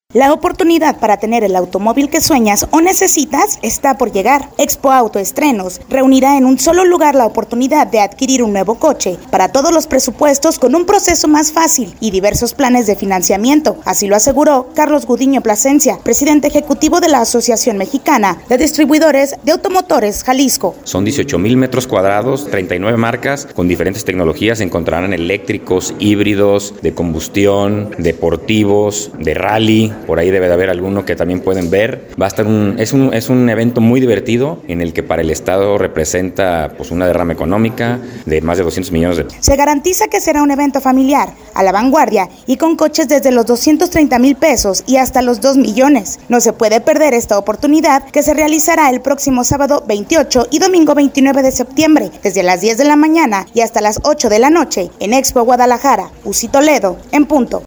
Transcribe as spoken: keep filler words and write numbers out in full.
La oportunidad para tener el automóvil que sueñas o necesitas está por llegar. Expo Auto Estrenos reunirá en un solo lugar la oportunidad de adquirir un nuevo coche para todos los presupuestos con un proceso más fácil y diversos planes de financiamiento. Así lo aseguró Carlos Gudiño Plasencia, presidente ejecutivo de la Asociación Mexicana de Distribuidores de Automotores Jalisco. Son dieciocho mil metros cuadrados, treinta y nueve marcas con diferentes tecnologías. Se encontrarán eléctricos, híbridos, de combustión, deportivos, de rally. Por ahí debe de haber alguno que también pueden ver. Va a estar un, es un, es un evento muy divertido en el que para el Estado representa pues una derrama económica de más de doscientos millones de pesos. Se garantiza que será un evento familiar, a la vanguardia y con coches desde los doscientos treinta mil pesos y hasta los dos millones. No se puede perder esta oportunidad que se realizará el próximo sábado veintiocho y domingo veintinueve de septiembre, desde las diez de la mañana y hasta las ocho de la noche en Expo Guadalajara, U C I Toledo, en punto.